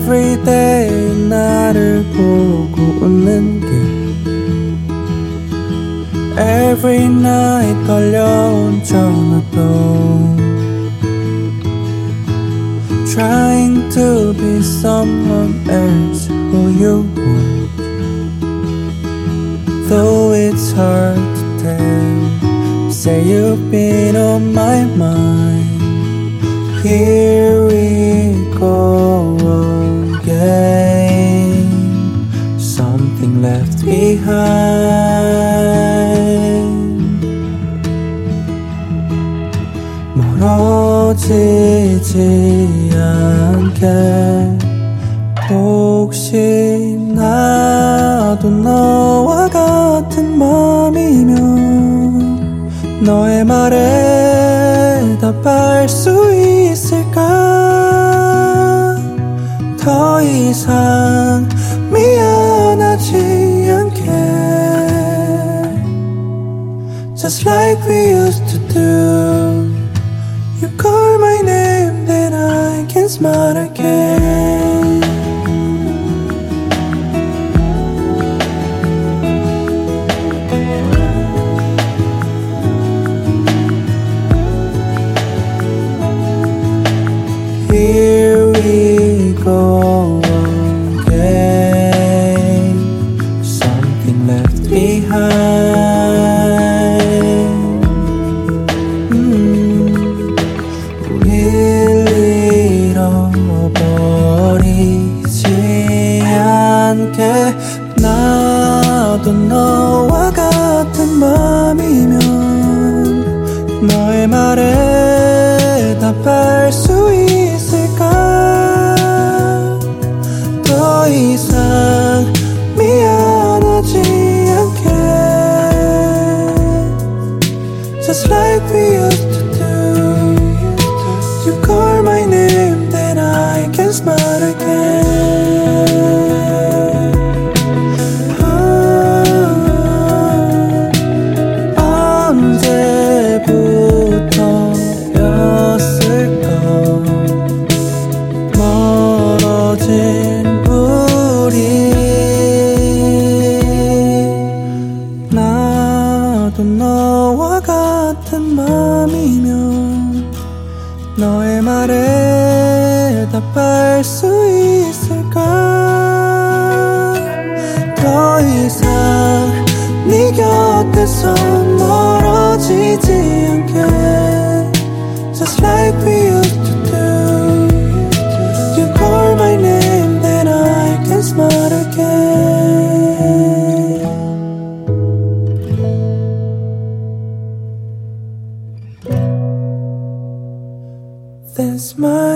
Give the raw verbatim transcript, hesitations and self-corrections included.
everyday 나를 보고 웃는 게 every night 걸려온 전화도 trying to be someone else who you want, though it's hard to tell. Say you've been on my mind. Here we go again. Something left behind. 멀어지지 않게 혹시 나도 너와 같은 맘이면 너의 말에 답할 수 있을까? 더 이상 미안하지 않게 Just like we used to do. You call my name, then I can smile again. Here we go again. Something left behind. 음, 우릴 잃어버리지 않게 나도 너와 같은 맘이면 너의 말에 답할 수 있을까? 더 이상 미안하지 않게 Just like we used to do. You call my name, then I can smile again. 아, 언제부터였을까? 멀어진 우리. 나도 너와 같은 맘이면 너의 말에 답할 수 있을까? 더 이상 네 곁에서 멀어지지 않게 Just like we used to do. You call my name, then I can smile again. Then smile